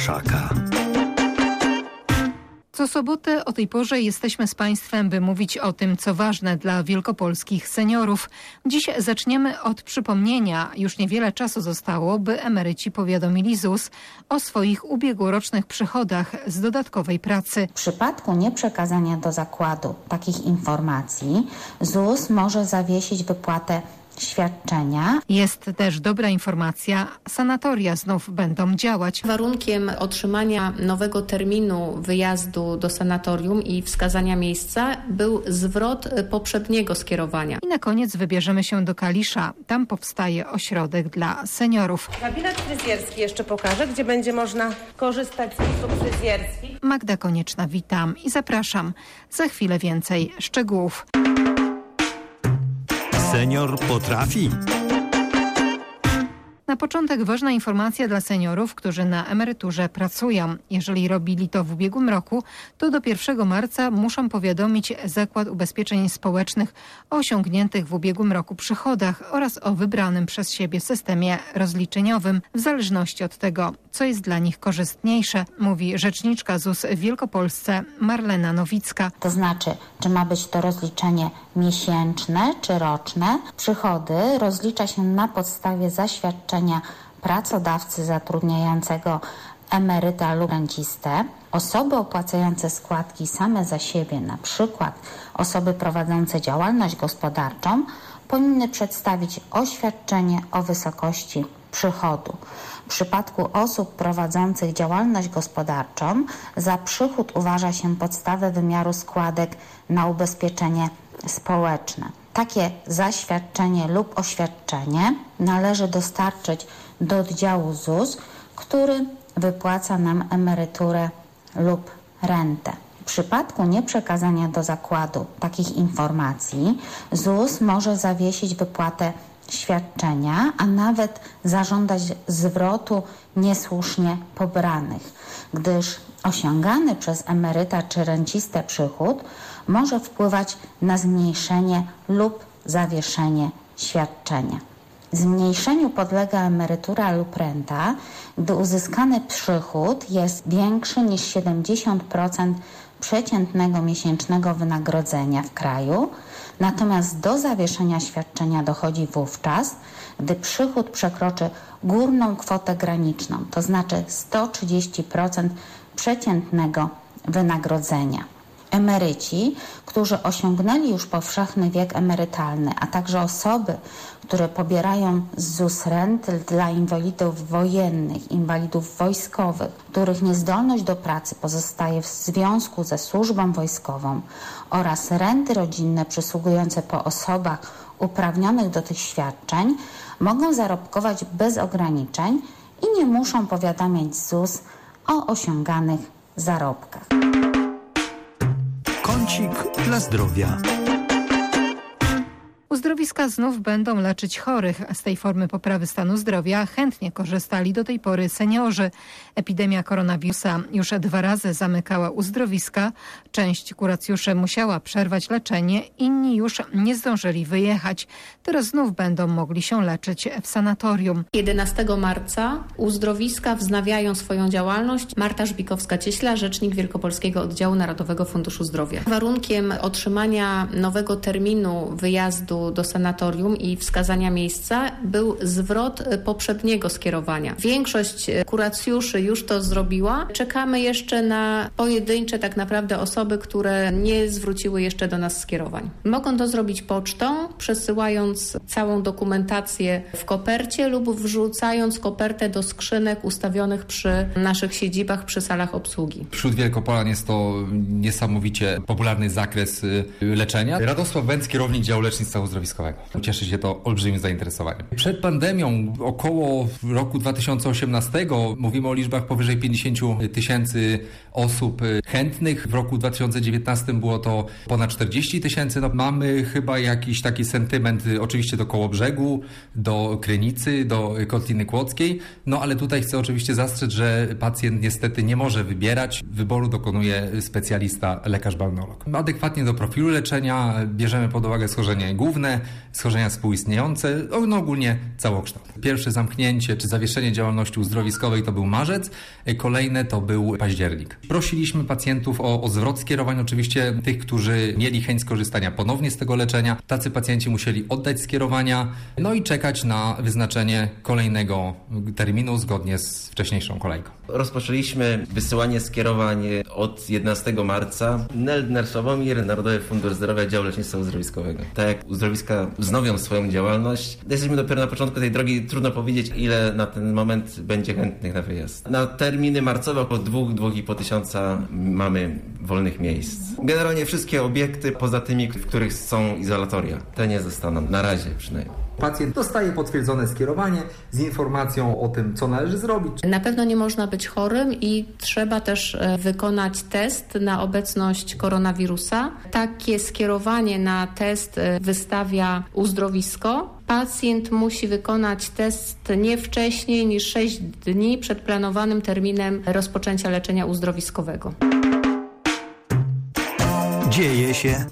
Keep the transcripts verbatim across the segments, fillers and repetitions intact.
Błaszaka. Co sobotę o tej porze jesteśmy z Państwem, by mówić o tym, co ważne dla wielkopolskich seniorów. Dziś zaczniemy od przypomnienia. Już niewiele czasu zostało, by emeryci powiadomili ZUS o swoich ubiegłorocznych przychodach z dodatkowej pracy. W przypadku nieprzekazania do zakładu takich informacji ZUS może zawiesić wypłatę świadczenia. Jest też dobra informacja. Sanatoria znów będą działać. Warunkiem otrzymania nowego terminu wyjazdu do sanatorium i wskazania miejsca był zwrot poprzedniego skierowania. I na koniec wybierzemy się do Kalisza. Tam powstaje ośrodek dla seniorów. Gabinet fryzjerski jeszcze pokażę, gdzie będzie można korzystać z usług fryzjerskich. Magda Konieczna, witam i zapraszam. Za chwilę więcej szczegółów. Senior potrafi. Na początek ważna informacja dla seniorów, którzy na emeryturze pracują. Jeżeli robili to w ubiegłym roku, to do pierwszego marca muszą powiadomić Zakład Ubezpieczeń Społecznych o osiągniętych w ubiegłym roku przychodach oraz o wybranym przez siebie systemie rozliczeniowym, w zależności od tego, co jest dla nich korzystniejsze, mówi rzeczniczka ZUS w Wielkopolsce Marlena Nowicka. To znaczy, czy ma być to rozliczenie miesięczne czy roczne. Przychody rozlicza się na podstawie zaświadczenia pracodawcy zatrudniającego emeryta lub rencistę. Osoby opłacające składki same za siebie, na przykład osoby prowadzące działalność gospodarczą, powinny przedstawić oświadczenie o wysokości przychodu. W przypadku osób prowadzących działalność gospodarczą za przychód uważa się podstawę wymiaru składek na ubezpieczenie społeczne. Takie zaświadczenie lub oświadczenie należy dostarczyć do oddziału ZUS, który wypłaca nam emeryturę lub rentę. W przypadku nieprzekazania do zakładu takich informacji ZUS może zawiesić wypłatę świadczenia, a nawet zażądać zwrotu niesłusznie pobranych, gdyż osiągany przez emeryta czy rencistę przychód może wpływać na zmniejszenie lub zawieszenie świadczenia. Zmniejszeniu podlega emerytura lub renta, gdy uzyskany przychód jest większy niż siedemdziesiąt procent przeciętnego miesięcznego wynagrodzenia w kraju, natomiast do zawieszenia świadczenia dochodzi wówczas, gdy przychód przekroczy górną kwotę graniczną, to znaczy sto trzydzieści procent przeciętnego wynagrodzenia. Emeryci, którzy osiągnęli już powszechny wiek emerytalny, a także osoby, które pobierają z ZUS renty dla inwalidów wojennych, inwalidów wojskowych, których niezdolność do pracy pozostaje w związku ze służbą wojskową oraz renty rodzinne przysługujące po osobach uprawnionych do tych świadczeń, mogą zarobkować bez ograniczeń i nie muszą powiadamiać ZUS o osiąganych zarobkach. Kącik dla zdrowia. Uzdrowiska znów będą leczyć chorych. Z tej formy poprawy stanu zdrowia chętnie korzystali do tej pory seniorzy. Epidemia koronawirusa już dwa razy zamykała uzdrowiska. Część kuracjuszy musiała przerwać leczenie, inni już nie zdążyli wyjechać. Teraz znów będą mogli się leczyć w sanatorium. jedenastego marca uzdrowiska wznawiają swoją działalność. Marta Żbikowska-Cieśla, rzecznik Wielkopolskiego Oddziału Narodowego Funduszu Zdrowia. Warunkiem otrzymania nowego terminu wyjazdu do sanatorium i wskazania miejsca był zwrot poprzedniego skierowania. Większość kuracjuszy już to zrobiła. Czekamy jeszcze na pojedyncze tak naprawdę osoby, które nie zwróciły jeszcze do nas skierowań. Mogą to zrobić pocztą, przesyłając całą dokumentację w kopercie lub wrzucając kopertę do skrzynek ustawionych przy naszych siedzibach, przy salach obsługi. Wśród Wielkopolan jest to niesamowicie popularny zakres leczenia. Radosław Węc, kierownik działu lecznictwa uzdrowiskowego. Cieszy się to olbrzymim zainteresowaniem. Przed pandemią, około roku dwa tysiące osiemnastego, mówimy o liczbach powyżej pięćdziesiąt tysięcy osób chętnych. W roku dwa tysiące dziewiętnastym było to ponad czterdzieści tysięcy. No, mamy chyba jakiś taki sentyment oczywiście do Kołobrzegu, do Krynicy, do Kotliny Kłodzkiej. No ale tutaj chcę oczywiście zastrzec, że pacjent niestety nie może wybierać. Wyboru dokonuje specjalista, lekarz balneolog. Adekwatnie do profilu leczenia bierzemy pod uwagę schorzenie główne, ogólne, schorzenia współistniejące, no ogólnie całokształt. Pierwsze zamknięcie czy zawieszenie działalności uzdrowiskowej to był marzec, kolejne to był październik. Prosiliśmy pacjentów o, o zwrot skierowań, oczywiście tych, którzy mieli chęć skorzystania ponownie z tego leczenia. Tacy pacjenci musieli oddać skierowania, no i czekać na wyznaczenie kolejnego terminu zgodnie z wcześniejszą kolejką. Rozpoczęliśmy wysyłanie skierowań od jedenastego marca. N E L D Sławomir, Narodowy Fundusz Zdrowia, Dział Lecznictwa Uzdrowiskowego. Tak jak uzdrowiska wznowią swoją działalność, jesteśmy dopiero na początku tej drogi. Trudno powiedzieć, ile na ten moment będzie chętnych na wyjazd. Na terminy marcowe około dwóch, dwóch i pół tysiąca mamy wolnych miejsc. Generalnie wszystkie obiekty poza tymi, w których są izolatoria, te nie zostaną, na razie przynajmniej. Pacjent dostaje potwierdzone skierowanie z informacją o tym, co należy zrobić. Na pewno nie można być chorym i trzeba też wykonać test na obecność koronawirusa. Takie skierowanie na test wystawia uzdrowisko. Pacjent musi wykonać test nie wcześniej niż sześć dni przed planowanym terminem rozpoczęcia leczenia uzdrowiskowego. Dzieje się.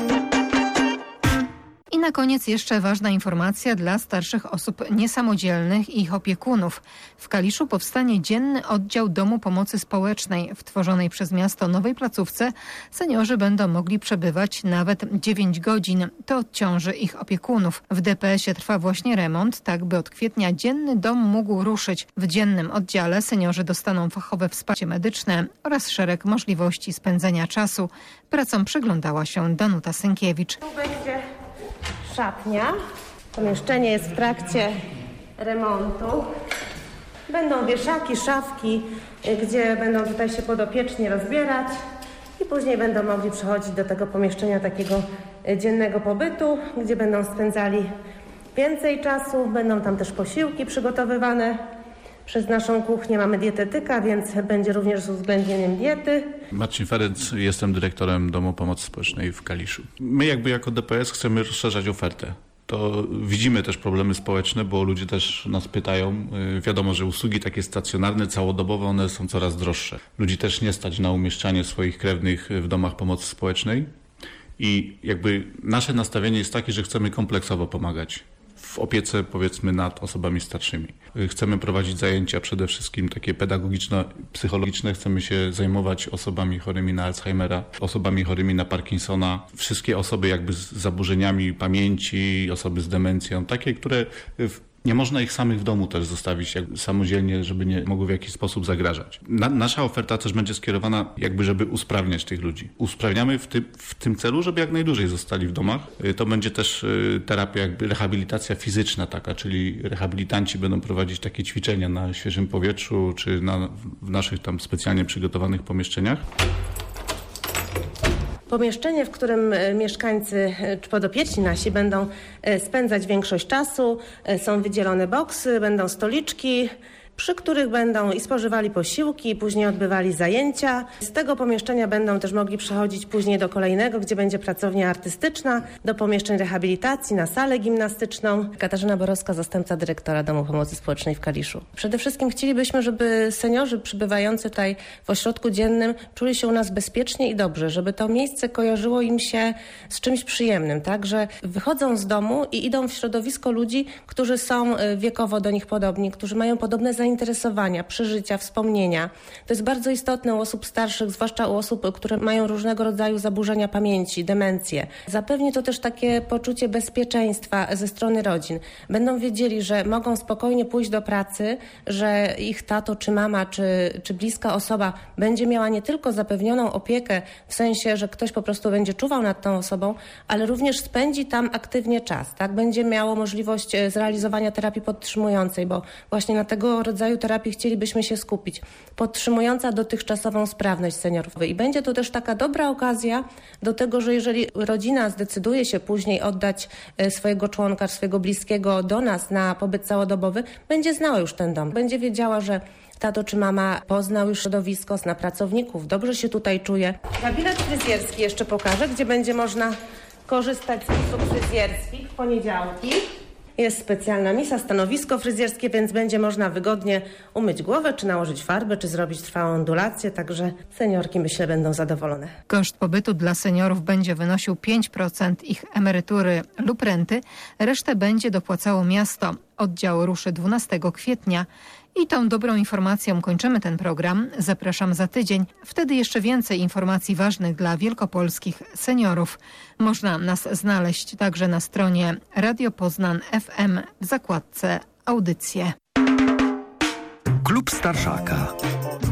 I na koniec jeszcze ważna informacja dla starszych osób niesamodzielnych i ich opiekunów. W Kaliszu powstanie dzienny oddział Domu Pomocy Społecznej. W tworzonej przez miasto nowej placówce seniorzy będą mogli przebywać nawet dziewięć godzin. To odciąży ich opiekunów. W D P S-ie trwa właśnie remont, tak by od kwietnia dzienny dom mógł ruszyć. W dziennym oddziale seniorzy dostaną fachowe wsparcie medyczne oraz szereg możliwości spędzenia czasu. Pracom przyglądała się Danuta Sękiewicz. Tu będzie szatnia. Pomieszczenie jest w trakcie remontu. Będą wieszaki, szafki, gdzie będą tutaj się podopieczni rozbierać i później będą mogli przechodzić do tego pomieszczenia takiego dziennego pobytu, gdzie będą spędzali więcej czasu. Będą tam też posiłki przygotowywane przez naszą kuchnię. Mamy dietetyka, więc będzie również z uwzględnieniem diety. Marcin Ferenc, jestem dyrektorem Domu Pomocy Społecznej w Kaliszu. My jakby jako D P S chcemy rozszerzać ofertę. To widzimy też problemy społeczne, bo ludzie też nas pytają. Wiadomo, że usługi takie stacjonarne, całodobowe, one są coraz droższe. Ludzi też nie stać na umieszczanie swoich krewnych w domach pomocy społecznej i jakby nasze nastawienie jest takie, że chcemy kompleksowo pomagać w opiece, powiedzmy, nad osobami starszymi. Chcemy prowadzić zajęcia przede wszystkim takie pedagogiczne, psychologiczne. Chcemy się zajmować osobami chorymi na Alzheimera, osobami chorymi na Parkinsona. Wszystkie osoby jakby z zaburzeniami pamięci, osoby z demencją, takie, które w nie można ich samych w domu też zostawić jakby samodzielnie, żeby nie mogły w jakiś sposób zagrażać. Na, nasza oferta też będzie skierowana jakby, żeby usprawniać tych ludzi. Usprawniamy w, ty, w tym celu, żeby jak najdłużej zostali w domach. To będzie też terapia, jakby rehabilitacja fizyczna taka, czyli rehabilitanci będą prowadzić takie ćwiczenia na świeżym powietrzu, czy na, w naszych tam specjalnie przygotowanych pomieszczeniach. Pomieszczenie, w którym mieszkańcy czy podopieczni nasi będą spędzać większość czasu. Są wydzielone boksy, będą stoliczki, przy których będą i spożywali posiłki, i później odbywali zajęcia. Z tego pomieszczenia będą też mogli przechodzić później do kolejnego, gdzie będzie pracownia artystyczna, do pomieszczeń rehabilitacji, na salę gimnastyczną. Katarzyna Borowska, zastępca dyrektora Domu Pomocy Społecznej w Kaliszu. Przede wszystkim chcielibyśmy, żeby seniorzy przybywający tutaj w ośrodku dziennym czuli się u nas bezpiecznie i dobrze, żeby to miejsce kojarzyło im się z czymś przyjemnym, tak, że wychodzą z domu i idą w środowisko ludzi, którzy są wiekowo do nich podobni, którzy mają podobne zainteresowania, przeżycia, wspomnienia. To jest bardzo istotne u osób starszych, zwłaszcza u osób, które mają różnego rodzaju zaburzenia pamięci, demencje. Zapewni to też takie poczucie bezpieczeństwa ze strony rodzin. Będą wiedzieli, że mogą spokojnie pójść do pracy, że ich tato czy mama, czy, czy bliska osoba będzie miała nie tylko zapewnioną opiekę, w sensie, że ktoś po prostu będzie czuwał nad tą osobą, ale również spędzi tam aktywnie czas, tak? Będzie miało możliwość zrealizowania terapii podtrzymującej, bo właśnie na tego rodzaju terapii chcielibyśmy się skupić, podtrzymująca dotychczasową sprawność seniorów. I będzie to też taka dobra okazja do tego, że jeżeli rodzina zdecyduje się później oddać swojego członka, swojego bliskiego do nas na pobyt całodobowy, będzie znała już ten dom. Będzie wiedziała, że tato czy mama poznał już środowisko, zna pracowników, dobrze się tutaj czuje. Gabinet fryzjerski jeszcze pokażę, gdzie będzie można korzystać z usług fryzjerskich w poniedziałki. Jest specjalna misa, stanowisko fryzjerskie, więc będzie można wygodnie umyć głowę, czy nałożyć farbę, czy zrobić trwałą ondulację, także seniorki, myślę, będą zadowolone. Koszt pobytu dla seniorów będzie wynosił pięć procent ich emerytury lub renty, resztę będzie dopłacało miasto. Oddział ruszy dwunastego kwietnia. I tą dobrą informacją kończymy ten program. Zapraszam za tydzień. Wtedy jeszcze więcej informacji ważnych dla wielkopolskich seniorów. Można nas znaleźć także na stronie Radio Poznań F M w zakładce Audycje. Klub Starszaka.